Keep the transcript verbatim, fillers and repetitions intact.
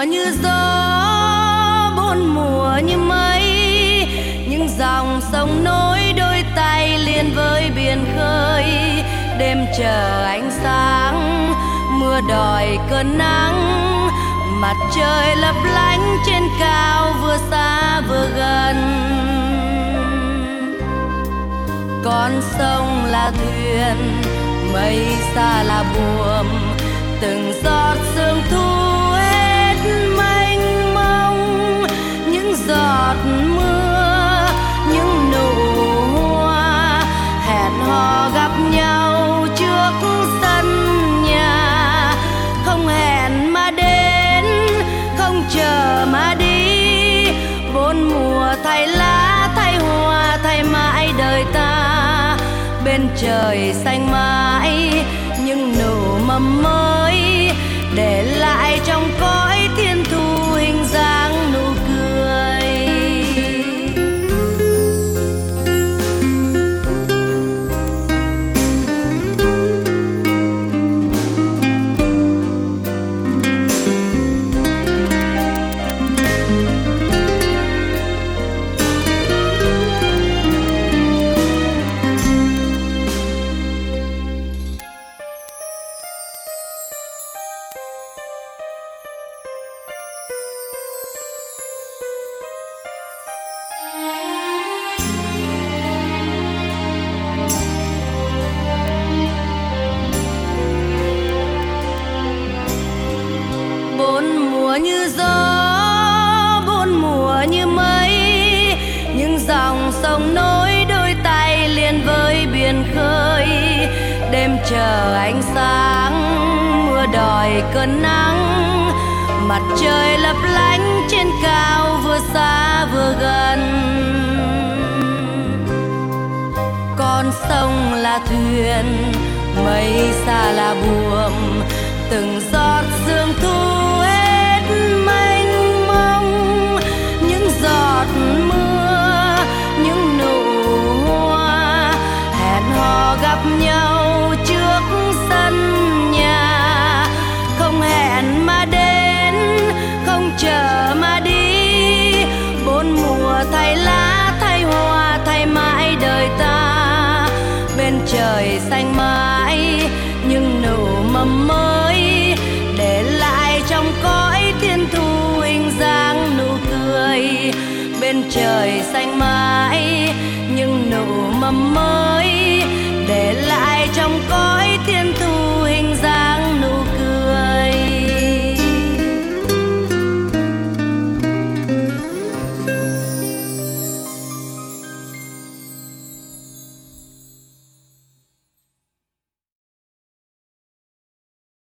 mùa như gió, bốn mùa như mây, những dòng sông nối đôi tay liền với biển khơi. Đêm chờ ánh sáng, mưa đòi cơn nắng, mặt trời lấp lánh trên cao vừa xa vừa gần. Con sông là thuyền, mây xa là buồm, từng giọt sương thu hết mênh mông. Những giọt mưa, những nụ hoa hẹn hò gặp nhau trước sân nhà. Không hẹn mà đến, không chờ mà đi, bốn mùa thay lá thay hoa thay mãi đời ta. Bên trời xanh mãi những nụ mầm mới, để lại trong cõi thiên thu hình dáng nụ cười. Bốn mùa như gió, bốn mùa như mây, những dòng sông nối đôi tay liền với biển khơi. Đêm chờ ánh sáng, mưa đòi cơn nắng, mặt trời lấp lánh trên cao vừa xa vừa gần. Con sông là thuyền, mây xa là buồm, từng giọt sương thu hết mênh mông. Những giọt mưa, những nụ hoa hẹn hò gặp nhau trước sân nhà. Không hẹn mà đến, không chờ mà đi, bốn mùa thay lá thay hoa thay mãi đời ta. Bên trời xanh mãi những nụ mầm mới, để lại trong cõi thiên thu hình dáng nụ cười. Bên trời xanh mãi những nụ mầm mới, để lại trong cõi